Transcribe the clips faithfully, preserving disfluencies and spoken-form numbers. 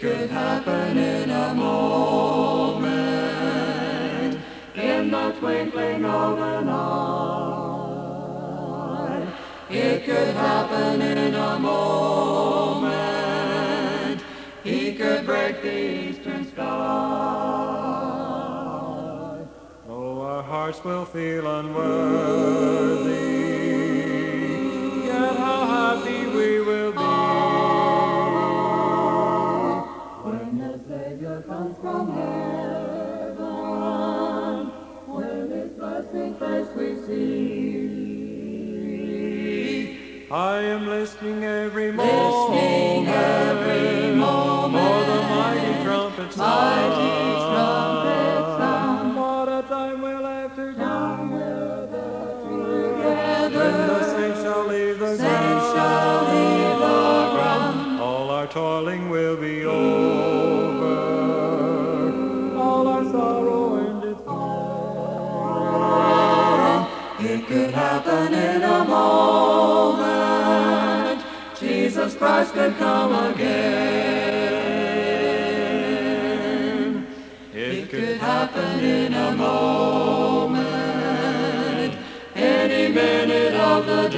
could happen in a moment, in the twinkling of an eye. It could happen in a moment. He could break the eastern sky. Though our hearts will feel unworthy, yet how happy we will be when the Savior comes from heaven, when His blessing face we see. I am listening every moment, Listening every moment, for the mighty trumpet sound. mighty trumpet sound. What a time we'll have together, Together, when the saints shall leave the saints shall leave the ground. all our toiling will be over, all our sorrow and its pain. It could happen in a moment. Jesus Christ could come again. It could happen in a moment, any minute of the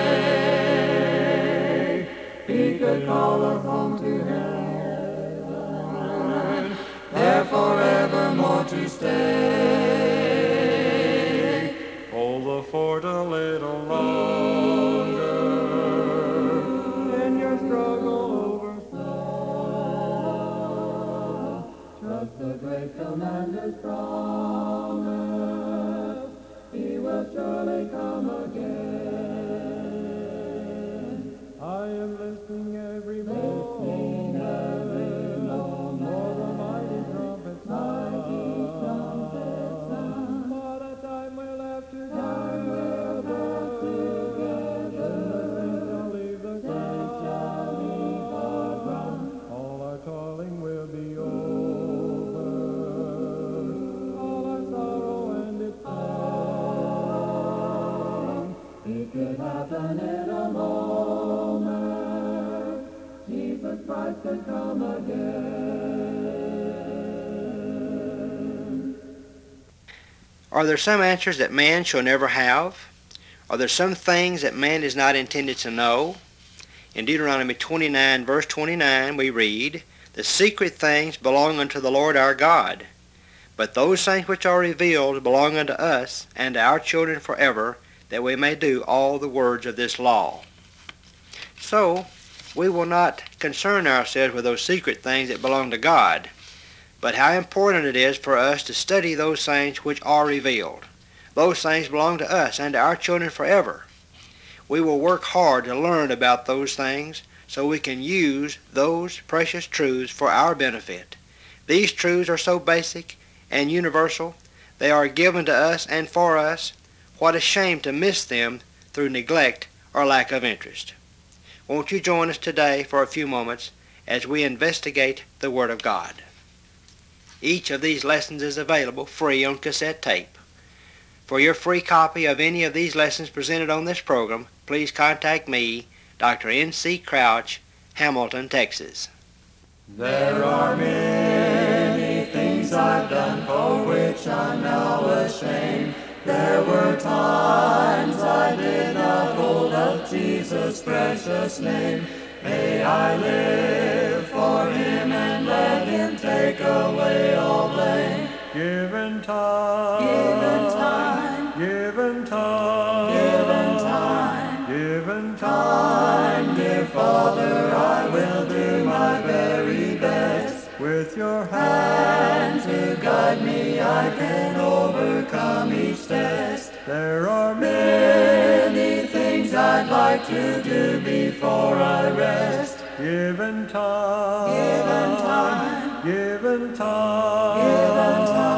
day. He could call us home to heaven, there forevermore to stay. Hold the fort a little longer in your struggle over self. Trust the great commander's promise, He will surely come again. I am listening every moment, Listening every moment, for the mighty trumpet mighty trumpet sound. sound. What a time we'll have Time we'll have together, shall leave the saints shall leave the ground. all our toiling will be over, all our sorrow and its pain. It could happen in a moment. Jesus Christ could come again. Are there some answers that man shall never have? Are there some things that man is not intended to know? In Deuteronomy twenty-nine, verse twenty-nine, we read, "The secret things belong unto the Lord our God, but those things which are revealed belong unto us and to our children forever, that we may do all the words of this law." So, we will not concern ourselves with those secret things that belong to God, but how important it is for us to study those things which are revealed. Those things belong to us and to our children forever. We will work hard to learn about those things so we can use those precious truths for our benefit. These truths are so basic and universal. They are given to us and for us. What a shame to miss them through neglect or lack of interest. Won't you join us today for a few moments as we investigate the Word of God? Each of these lessons is available free on cassette tape. For your free copy of any of these lessons presented on this program, please contact me, Doctor N C Crouch, Hamilton, Texas. There are many things I've done for which I'm now ashamed. There were times I did not hold up Jesus' precious name. May I live for Him and let Him take away all blame. Given time, Given time, given time, given time, given time, dear Father, I will do my very best. with your hand. And to guide me, I can overcome each test. There are Many things I'd like to do before I rest. given time, Given time, given time, given time.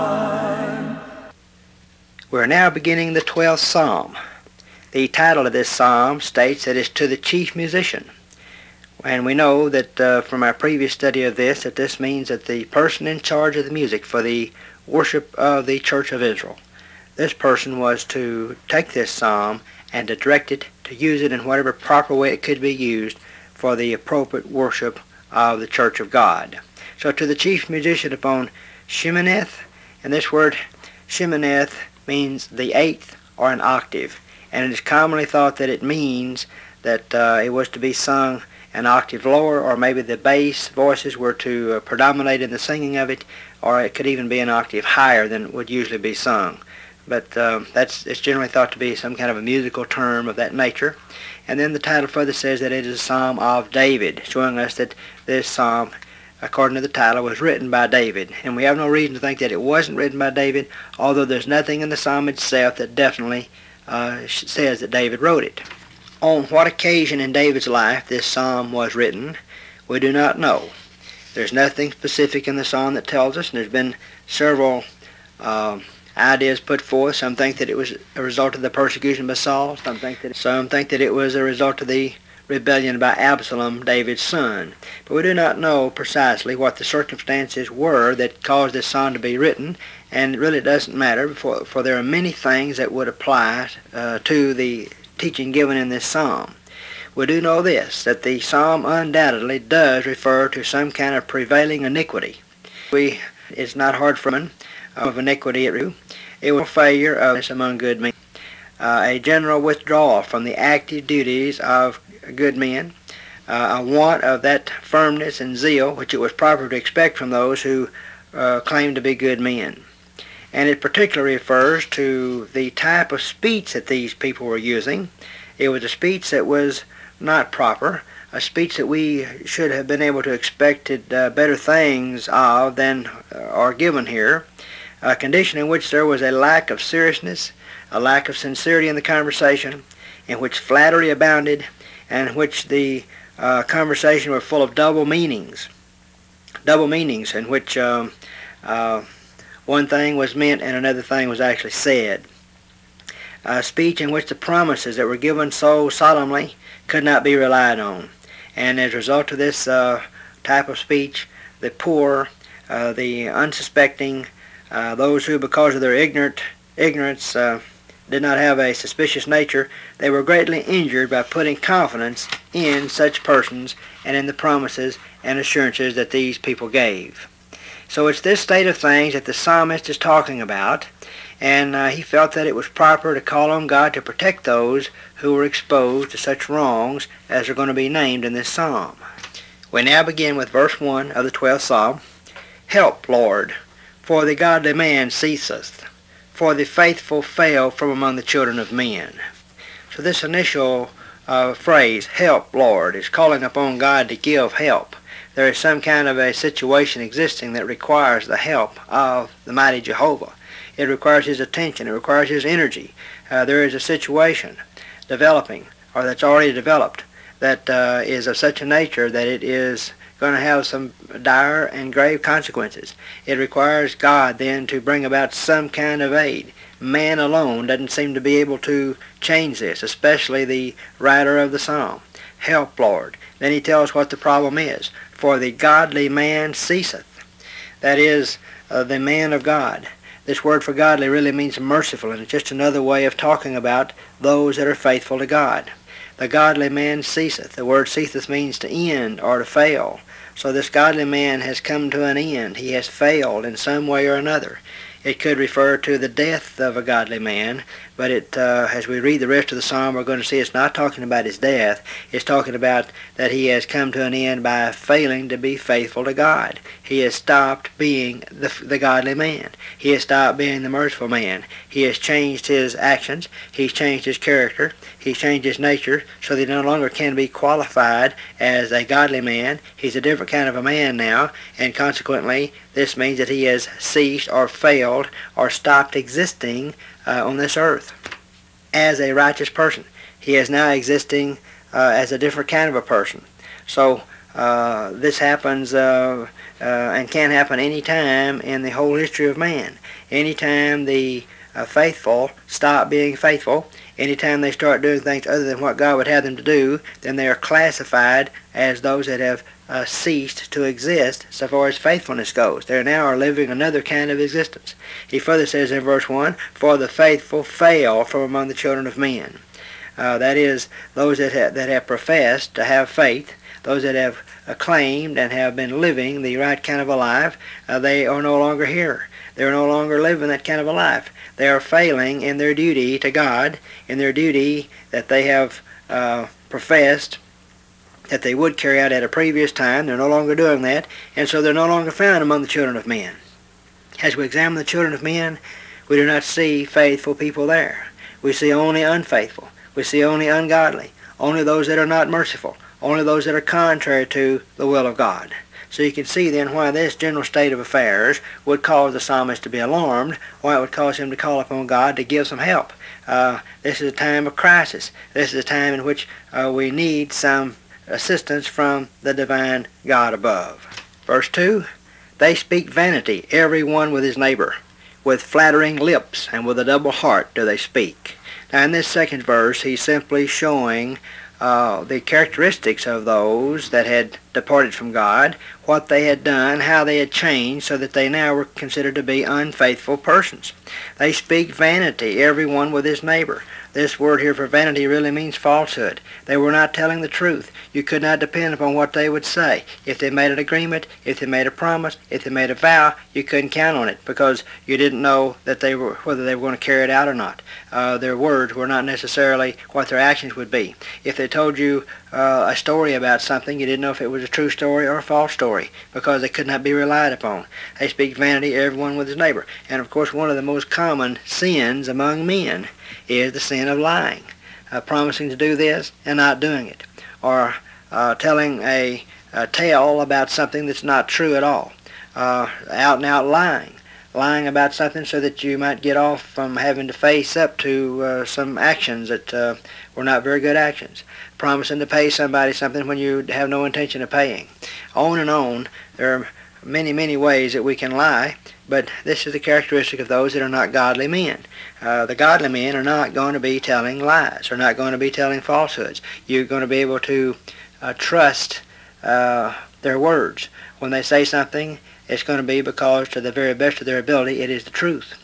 We're now beginning the twelfth Psalm. The title of this psalm states that it's to the chief musician. And we know that uh, from our previous study of this, that this means that the person in charge of the music for the worship of the Church of Israel, this person was to take this psalm and to direct it, to use it in whatever proper way it could be used for the appropriate worship of the church of God. So to the chief musician upon Sheminith, and this word Sheminith means the eighth or an octave, and it is commonly thought that it means that uh, it was to be sung an octave lower, or maybe the bass voices were to uh, predominate in the singing of it, or it could even be an octave higher than would usually be sung. But um, that's it's generally thought to be some kind of a musical term of that nature. And then the title further says that it is a psalm of David, showing us that this psalm, according to the title, was written by David. And we have no reason to think that it wasn't written by David, although there's nothing in the psalm itself that definitely uh, says that David wrote it. On what occasion in David's life this psalm was written, we do not know. There's nothing specific in the psalm that tells us, and there's been several uh, ideas put forth. Some think that it was a result of the persecution by Saul. Some think that some think that it was a result of the rebellion by Absalom, David's son. But we do not know precisely what the circumstances were that caused this psalm to be written, and it really doesn't matter, for, for there are many things that would apply uh, to the teaching given in this psalm. We do know this, that the psalm undoubtedly does refer to some kind of prevailing iniquity. We, it's not hard for men of iniquity at root. It was a failure of this among good men, uh, a general withdrawal from the active duties of good men, uh, a want of that firmness and zeal which it was proper to expect from those who uh, claimed to be good men. And it particularly refers to the type of speech that these people were using. It was a speech that was not proper, a speech that we should have been able to expect uh, better things of than are given here, a condition in which there was a lack of seriousness, a lack of sincerity in the conversation, in which flattery abounded, and in which the uh, conversation were full of double meanings, double meanings in which um, uh, one thing was meant and another thing was actually said. A speech in which the promises that were given so solemnly could not be relied on. And as a result of this uh, type of speech, the poor, uh, the unsuspecting, uh, those who because of their ignorant ignorance uh, did not have a suspicious nature, they were greatly injured by putting confidence in such persons and in the promises and assurances that these people gave. So it's this state of things that the psalmist is talking about, and uh, he felt that it was proper to call on God to protect those who were exposed to such wrongs as are going to be named in this psalm. We now begin with verse one of the twelfth psalm. Help, Lord, for the godly man ceaseth, for the faithful fail from among the children of men. So this initial uh, phrase, help, Lord, is calling upon God to give help. There is some kind of a situation existing that requires the help of the mighty Jehovah. It requires his attention. It requires his energy. Uh, there is a situation developing, or that's already developed, that uh, is of such a nature that it is going to have some dire and grave consequences. It requires God then to bring about some kind of aid. Man alone doesn't seem to be able to change this, especially the writer of the psalm. Help, Lord. Then he tells what the problem is. For the godly man ceaseth. That is, uh, the man of God. This word for godly really means merciful, and it's just another way of talking about those that are faithful to God. The godly man ceaseth. The word ceaseth means to end or to fail. So this godly man has come to an end. He has failed in some way or another. It could refer to the death of a godly man, but it, uh, as we read the rest of the psalm, we're going to see it's not talking about his death. It's talking about that he has come to an end by failing to be faithful to God. He has stopped being the, the godly man. He has stopped being the merciful man. He has changed his actions. He's changed his character. He's changed his nature so that he no longer can be qualified as a godly man. He's a different kind of a man now, and consequently, this means that he has ceased or failed or stopped existing uh, on this earth as a righteous person. He is now existing uh, as a different kind of a person. So uh, this happens uh, uh, and can happen any time in the whole history of man. Anytime the uh, faithful stop being faithful, anytime they start doing things other than what God would have them to do, then they are classified as those that have uh, ceased to exist so far as faithfulness goes. They now are living another kind of existence. He further says in verse one, for the faithful fail from among the children of men. Uh, that is, those that have, that have professed to have faith those that have acclaimed and have been living the right kind of a life, uh, they are no longer here. They are no longer living that kind of a life. They are failing in their duty to God, in their duty that they have uh, professed that they would carry out at a previous time. They're no longer doing that, and so they're no longer found among the children of men. As we examine the children of men, we do not see faithful people there. We see only unfaithful. We see only ungodly. Only those that are not merciful. Only those that are contrary to the will of God. So you can see then why this general state of affairs would cause the psalmist to be alarmed, why it would cause him to call upon God to give some help. Uh, this is a time of crisis. This is a time in which uh, we need some assistance from the divine God above. Verse two, they speak vanity, every one with his neighbor. With flattering lips and with a double heart do they speak. Now in this second verse, he's simply showing uh, the characteristics of those that had departed from God, what they had done, how they had changed, so that they now were considered to be unfaithful persons. They speak vanity, every one with his neighbor. This word here for vanity really means falsehood. They were not telling the truth. You could not depend upon what they would say. If they made an agreement, if they made a promise, if they made a vow, you couldn't count on it because you didn't know that they were whether they were going to carry it out or not. Uh, their words were not necessarily what their actions would be. If they told you uh, a story about something, you didn't know if it was a true story or a false story because they could not be relied upon. They speak vanity, everyone with his neighbor. And of course, one of the most common sins among men is the sin of lying, uh, promising to do this and not doing it, or uh, telling a, a tale about something that's not true at all, uh, out and out lying, lying about something so that you might get off from having to face up to uh, some actions that uh, were not very good actions, promising to pay somebody something when you have no intention of paying. On and on, there are many, many ways that we can lie, but this is the characteristic of those that are not godly men. Uh, the godly men are not going to be telling lies, are not going to be telling falsehoods. You're going to be able to uh, trust uh, their words. When they say something, it's going to be because to the very best of their ability, it is the truth.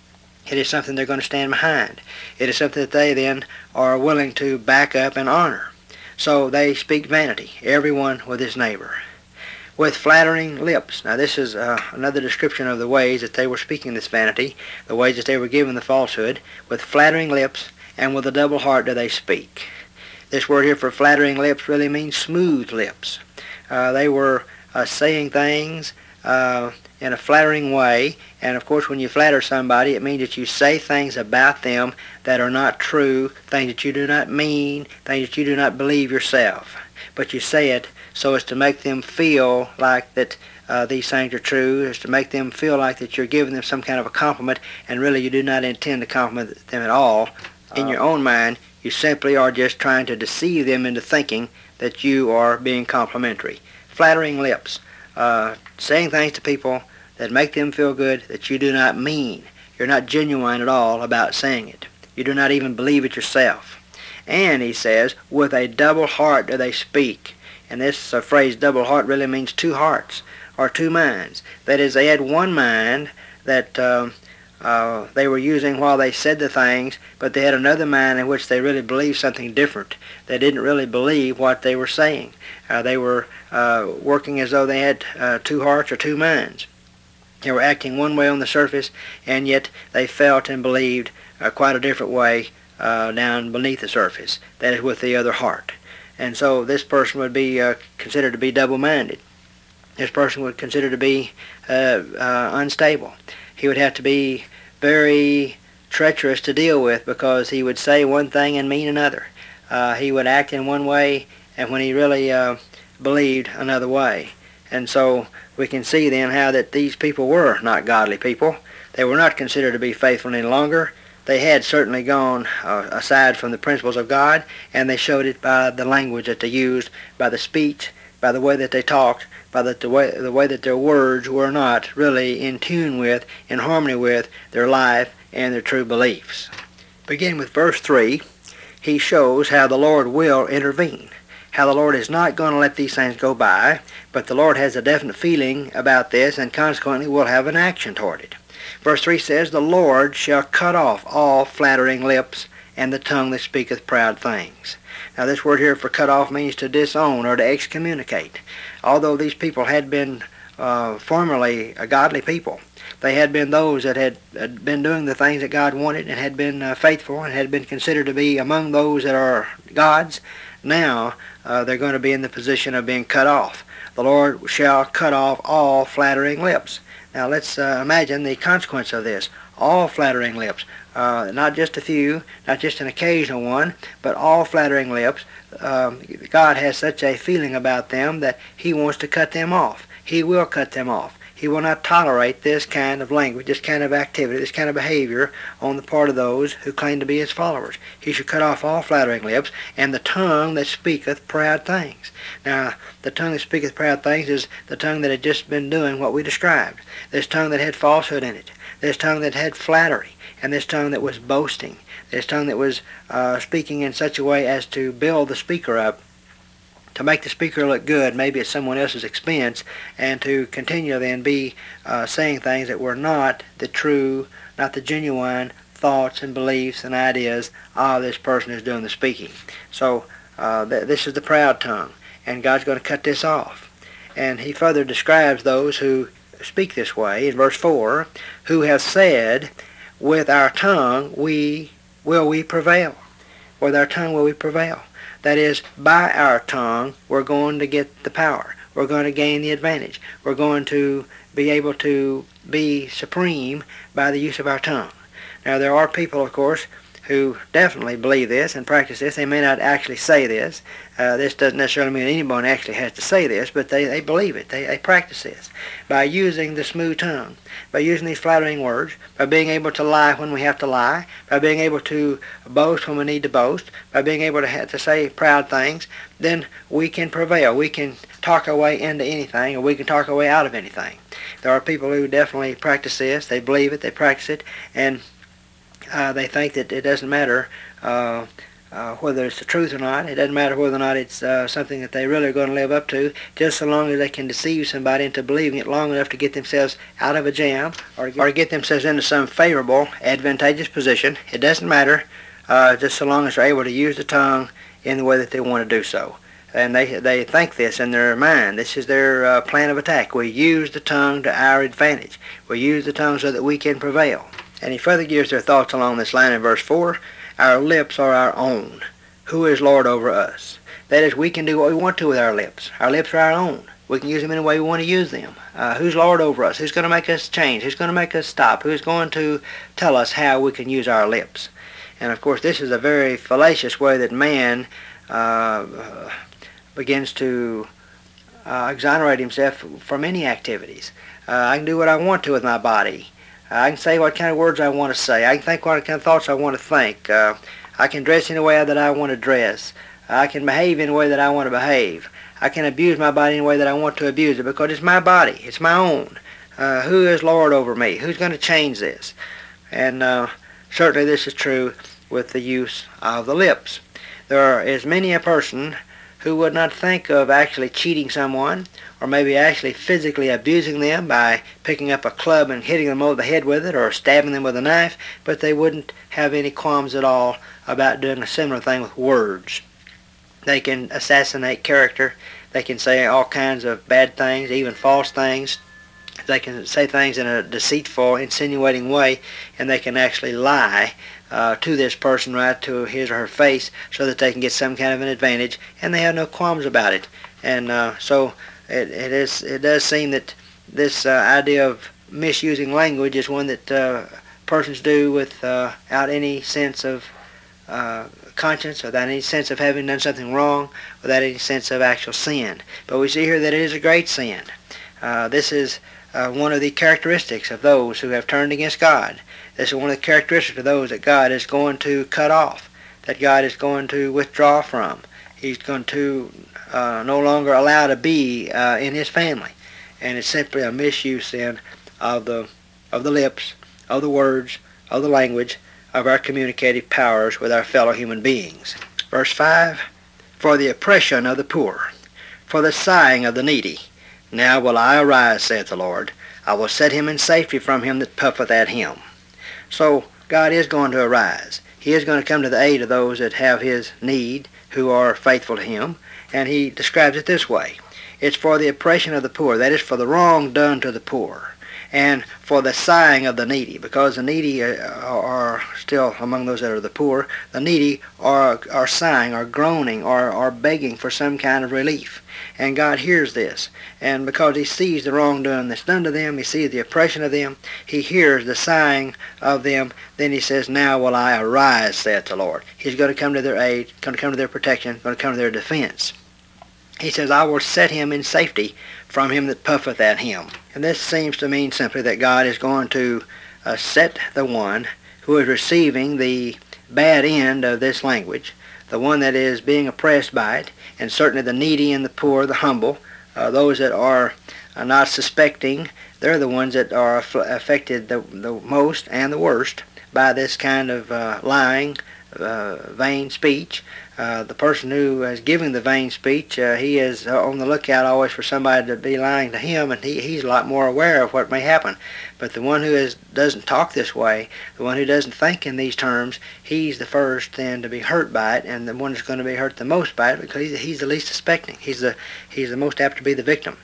It is something they're going to stand behind. It is something that they then are willing to back up and honor. So they speak vanity, everyone with his neighbor. With flattering lips. Now this is uh, another description of the ways that they were speaking this vanity, the ways that they were giving the falsehood. With flattering lips and with a double heart do they speak. This word here for flattering lips really means smooth lips. Uh, they were uh, saying things uh, in a flattering way, and of course when you flatter somebody, it means that you say things about them that are not true, things that you do not mean, things that you do not believe yourself. But you say it so as to make them feel like that uh, these things are true, as to make them feel like that you're giving them some kind of a compliment, and really you do not intend to compliment them at all. In your own mind, you simply are just trying to deceive them into thinking that you are being complimentary. Flattering lips, uh, saying things to people that make them feel good that you do not mean. You're not genuine at all about saying it. You do not even believe it yourself. And he says, with a double heart do they speak. And this uh, phrase double heart really means two hearts or two minds. That is, they had one mind that uh, uh, they were using while they said the things, but they had another mind in which they really believed something different. They didn't really believe what they were saying. Uh, they were uh, working as though they had uh, two hearts or two minds. They were acting one way on the surface, and yet they felt and believed uh, quite a different way uh, down beneath the surface. That is, with the other heart. And so this person would be uh, considered to be double-minded. This person would consider to be uh, uh, unstable. He would have to be very treacherous to deal with because he would say one thing and mean another. Uh, he would act in one way and when he really uh, believed another way. And so we can see then how that these people were not godly people. They were not considered to be faithful any longer. They had certainly gone uh, aside from the principles of God, and they showed it by the language that they used, by the speech, by the way that they talked, by the, the, way, the way that their words were not really in tune with, in harmony with their life and their true beliefs. Beginning with verse three, he shows how the Lord will intervene, how the Lord is not going to let these things go by, but the Lord has a definite feeling about this and consequently will have an action toward it. Verse three says, the Lord shall cut off all flattering lips and the tongue that speaketh proud things. Now this word here for cut off means to disown or to excommunicate. Although these people had been uh, formerly a godly people, they had been those that had, had been doing the things that God wanted and had been uh, faithful and had been considered to be among those that are God's. Now uh, they're going to be in the position of being cut off. The Lord shall cut off all flattering lips. Now let's uh, imagine the consequence of this. All flattering lips. Uh, not just a few, not just an occasional one, but all flattering lips. Um, God has such a feeling about them that He wants to cut them off. He will cut them off. He will not tolerate this kind of language, this kind of activity, this kind of behavior on the part of those who claim to be His followers. He should cut off all flattering lips, and the tongue that speaketh proud things. Now, the tongue that speaketh proud things is the tongue that had just been doing what we described. This tongue that had falsehood in it. This tongue that had flattery. And this tongue that was boasting. This tongue that was uh, speaking in such a way as to build the speaker up, to make the speaker look good, maybe at someone else's expense, and to continue then be uh, saying things that were not the true, not the genuine thoughts and beliefs and ideas of this person who's doing the speaking. So uh, th- this is the proud tongue, and God's going to cut this off. And He further describes those who speak this way in verse four, who have said, with our tongue we will we prevail. With our tongue will we prevail. That is, by our tongue we're going to get the power. We're going to gain the advantage. We're going to be able to be supreme by the use of our tongue. Now there are people, of course, who definitely believe this and practice this. They may not actually say this. Uh, this doesn't necessarily mean anyone actually has to say this, but they, they believe it. They, they practice this by using the smooth tongue, by using these flattering words, by being able to lie when we have to lie, by being able to boast when we need to boast, by being able to, have to say proud things. Then we can prevail. We can talk our way into anything, or we can talk our way out of anything. There are people who definitely practice this. They believe it. They practice it, and Uh, they think that it doesn't matter uh, uh, whether it's the truth or not. It doesn't matter whether or not it's uh, something that they really are going to live up to, just so long as they can deceive somebody into believing it long enough to get themselves out of a jam or, or get themselves into some favorable, advantageous position. It doesn't matter, uh, just so long as they're able to use the tongue in the way that they want to do so. And they they think this in their mind. This is their uh, plan of attack. We use the tongue to our advantage. We use the tongue so that we can prevail. And he further gives their thoughts along this line in verse four. Our lips are our own. Who is Lord over us? That is, we can do what we want to with our lips. Our lips are our own. We can use them any way we want to use them. Uh, who's Lord over us? Who's going to make us change? Who's going to make us stop? Who's going to tell us how we can use our lips? And of course, this is a very fallacious way that man uh, begins to uh, exonerate himself from any activities. Uh, I can do what I want to with my body. I can say what kind of words I want to say. I can think what kind of thoughts I want to think. Uh, I can dress in a way that I want to dress. I can behave in a way that I want to behave. I can abuse my body in a way that I want to abuse it because it's my body. It's my own. Uh, who is Lord over me? Who's going to change this? And uh, certainly this is true with the use of the lips. There is many a person who would not think of actually cheating someone or maybe actually physically abusing them by picking up a club and hitting them over the head with it or stabbing them with a knife, but they wouldn't have any qualms at all about doing a similar thing with words. They can assassinate character. They can say all kinds of bad things, even false things. They can say things in a deceitful, insinuating way, and they can actually lie uh, to this person right to his or her face so that they can get some kind of an advantage, and they have no qualms about it. And uh, so it, it is. It does seem that this uh, idea of misusing language is one that uh, persons do without any sense of uh, conscience, without any sense of having done something wrong, without any sense of actual sin. But we see here that it is a great sin. Uh, this is Uh, one of the characteristics of those who have turned against God. This is one of the characteristics of those that God is going to cut off, that God is going to withdraw from. He's going to uh, no longer allow to be uh, in his family. And it's simply a misuse then of the, of the lips, of the words, of the language, of our communicative powers with our fellow human beings. Verse five, for the oppression of the poor, for the sighing of the needy. Now will I arise, saith the Lord. I will set him in safety from him that puffeth at him. So God is going to arise. He is going to come to the aid of those that have his need, who are faithful to him. And he describes it this way. It's for the oppression of the poor. That is for the wrong done to the poor. And for the sighing of the needy, because the needy are still among those that are the poor. The needy are, are sighing, are groaning, are, are begging for some kind of relief. And God hears this. And because he sees the wrongdoing that's done to them, he sees the oppression of them, he hears the sighing of them, then he says, now will I arise, saith the Lord. He's going to come to their aid, going to come to their protection, going to come to their defense. He says, I will set him in safety from him that puffeth at him. And this seems to mean simply that God is going to uh, set the one who is receiving the bad end of this language, the one that is being oppressed by it, and certainly the needy and the poor, the humble, uh, those that are uh, not suspecting, they're the ones that are aff- affected the, the most and the worst by this kind of uh, lying, uh, vain speech. Uh, the person who is giving the vain speech, uh, he is on the lookout always for somebody to be lying to him, and he, he's a lot more aware of what may happen. But the one who is, doesn't talk this way, the one who doesn't think in these terms, he's the first then to be hurt by it, and the one that's going to be hurt the most by it because he's, he's the least suspecting. He's the, he's the most apt to be the victim.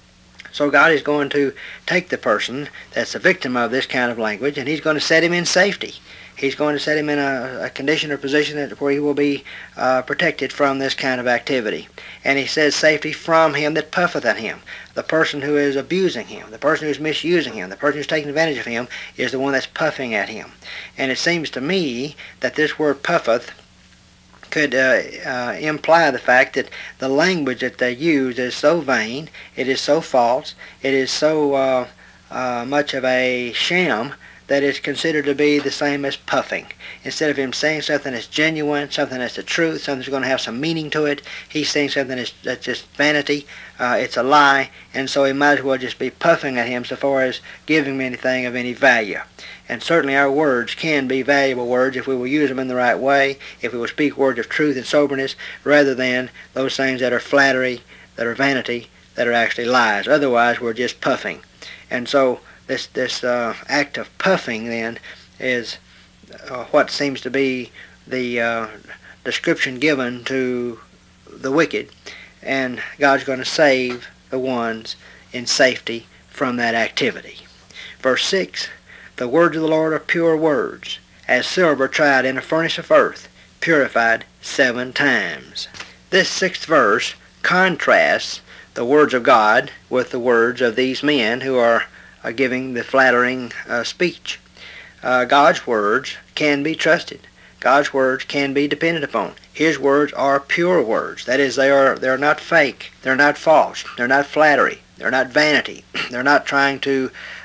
So God is going to take the person that's a victim of this kind of language, and he's going to set him in safety. He's going to set him in a, a condition or position that, where he will be uh, protected from this kind of activity. And he says safety from him that puffeth at him. The person who is abusing him, the person who is misusing him, the person who's taking advantage of him is the one that's puffing at him. And it seems to me that this word puffeth could uh, uh, imply the fact that the language that they use is so vain, it is so false, it is so uh, uh, much of a sham that is considered to be the same as puffing. Instead of him saying something that's genuine, something that's the truth, something that's going to have some meaning to it, he's saying something that's, that's just vanity, uh, it's a lie, and so he might as well just be puffing at him so far as giving him anything of any value. And certainly our words can be valuable words if we will use them in the right way, if we will speak words of truth and soberness, rather than those things that are flattery, that are vanity, that are actually lies. Otherwise, we're just puffing. And so this this uh, act of puffing, then, is uh, what seems to be the uh, description given to the wicked. And God's going to save the ones in safety from that activity. Verse six, the words of the Lord are pure words, as silver tried in a furnace of earth, purified seven times. This sixth verse contrasts the words of God with the words of these men who are uh, giving the flattering uh, speech. Uh, God's words can be trusted. God's words can be depended upon. His words are pure words. That is, they are they're not fake. They're not false. They're not flattery. They're not vanity. They're not trying to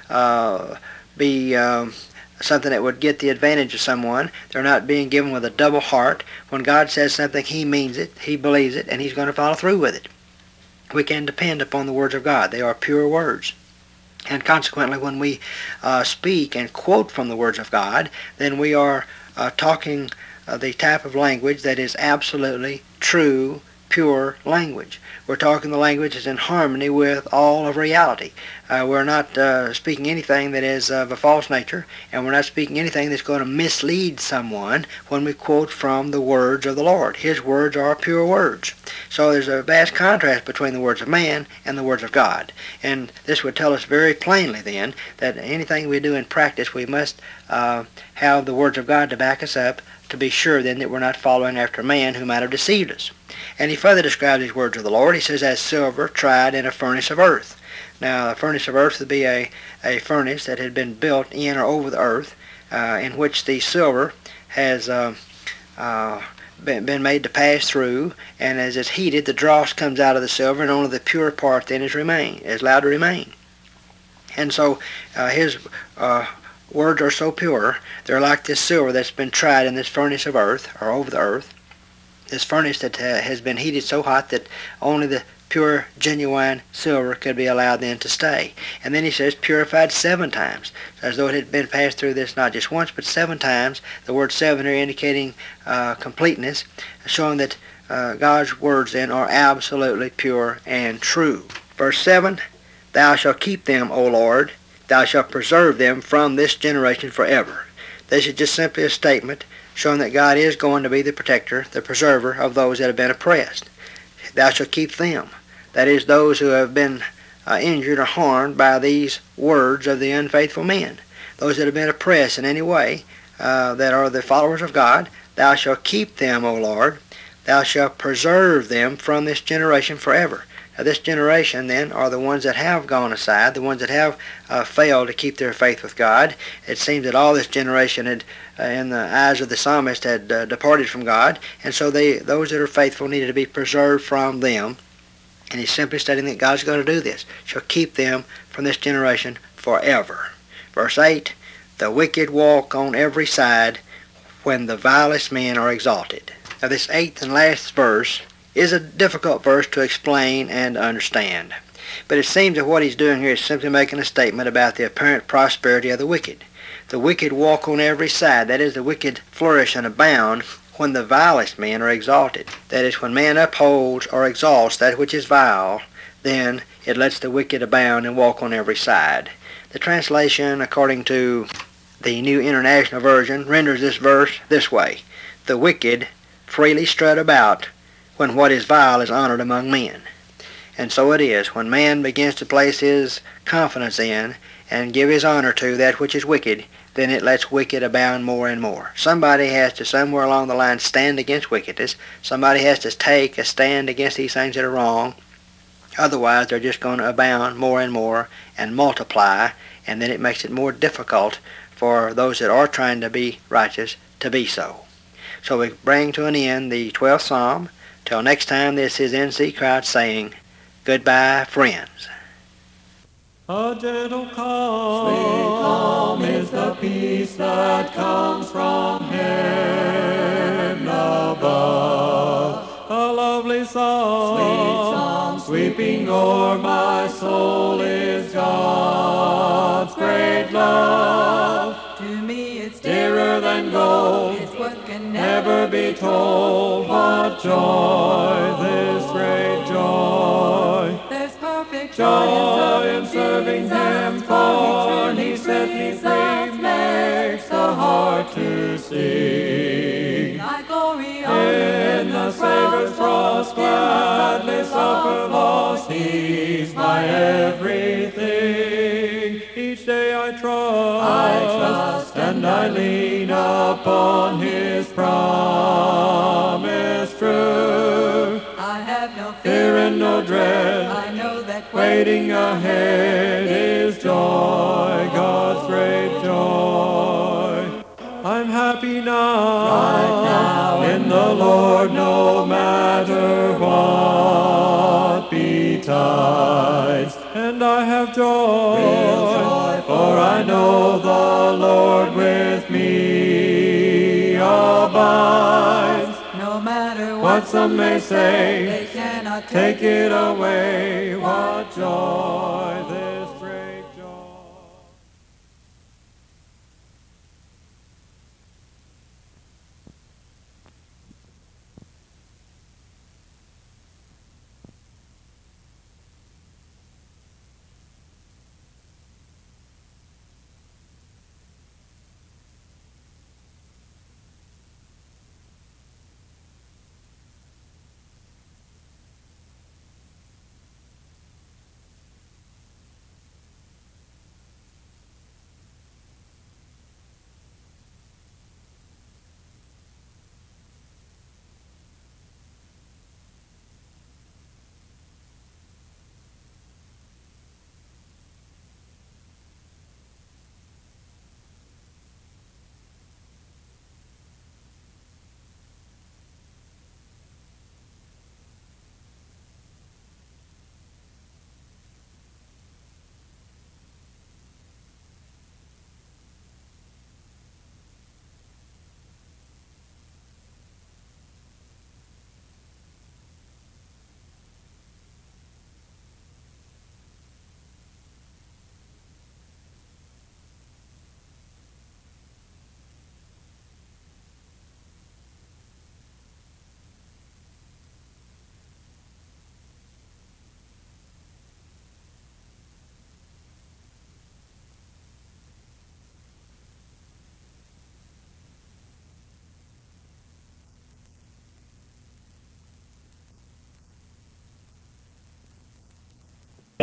uh, be um, something that would get the advantage of someone. They're not being given with a double heart. When God says something, he means it, he believes it, and he's going to follow through with it. We can depend upon the words of God. They are pure words. And consequently, when we uh, speak and quote from the words of God, then we are uh, talking uh, the type of language that is absolutely true, pure language. We're talking the language that's in harmony with all of reality. Uh, we're not uh, speaking anything that is of a false nature, and we're not speaking anything that's going to mislead someone when we quote from the words of the Lord. His words are pure words. So there's a vast contrast between the words of man and the words of God. And this would tell us very plainly then that anything we do in practice, we must uh, have the words of God to back us up, to be sure then that we're not following after man who might have deceived us. And he further describes these words of the Lord. He says, as silver tried in a furnace of earth. Now, a furnace of earth would be a, a furnace that had been built in or over the earth, uh, in which the silver has uh, uh, been, been made to pass through, and as it's heated, the dross comes out of the silver, and only the pure part then is remain, is allowed to remain. And so uh, his uh, words are so pure, they're like this silver that's been tried in this furnace of earth, or over the earth, this furnace that uh, has been heated so hot that only the pure, genuine silver could be allowed then to stay. And then he says purified seven times, as though it had been passed through this not just once, but seven times. The word seven are indicating uh, completeness, showing that uh, God's words then are absolutely pure and true. Verse seven, thou shalt keep them, O Lord, thou shalt preserve them from this generation forever. This is just simply a statement showing that God is going to be the protector, the preserver of those that have been oppressed. Thou shalt keep them. That is, those who have been uh, injured or harmed by these words of the unfaithful men. Those that have been oppressed in any way, uh, that are the followers of God, thou shalt keep them, O Lord. Thou shalt preserve them from this generation forever. Now, this generation, then, are the ones that have gone aside, the ones that have uh, failed to keep their faith with God. It seems that all this generation had, uh, in the eyes of the psalmist, had uh, departed from God, and so they, those that are faithful needed to be preserved from them. And he's simply stating that God's going to do this, shall keep them from this generation forever. Verse eight, the wicked walk on every side when the vilest men are exalted. Now, this eighth and last verse is a difficult verse to explain and understand. But it seems that what he's doing here is simply making a statement about the apparent prosperity of the wicked. The wicked walk on every side. That is, the wicked flourish and abound when the vilest men are exalted. That is, when man upholds or exalts that which is vile, then it lets the wicked abound and walk on every side. The translation, according to the New International Version, renders this verse this way: the wicked freely strut about when what is vile is honored among men. And so it is, when man begins to place his confidence in and give his honor to that which is wicked, then it lets wicked abound more and more. Somebody has to, somewhere along the line, stand against wickedness. Somebody has to take a stand against these things that are wrong. Otherwise, they're just going to abound more and more and multiply, and then it makes it more difficult for those that are trying to be righteous to be so. So we bring to an end the twelfth Psalm. Till next time, this is N C Crouch saying, goodbye, friends. A gentle calm, Sweet calm is the peace that comes from heaven above. a lovely song, Sweet song sweeping o'er my soul is God's great love. To me it's Dearer than gold, it's what can never be told. What joy, this great joy. There's perfect Joy in serving Him, for He set me free, makes the heart to sing. Thy glory In the Savior's cross, gladly suffer loss, He's my everything. each day I trust, I trust and I lean upon His promise true. I have no Fear and no dread, I know that waiting ahead is joy, God's great joy. I'm happy now, Right now in the Lord, no matter what betides. and I have joy, Real joy, for I know the Lord with me abides. no matter what What some may say, they cannot take it away. What joy, this great joy.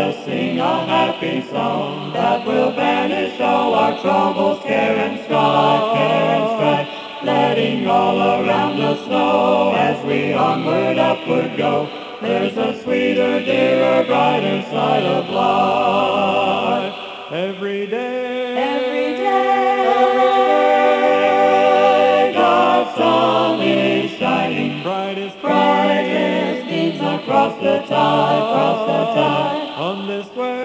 us sing a happy song that will banish all our troubles, care and strife, care and strife, letting all around us know as we onward, upward go. There's a sweeter, dearer, brighter side of life. Every day, Every day, God's sun is shining, brightest, brightest beams across the tide, across the tide. on this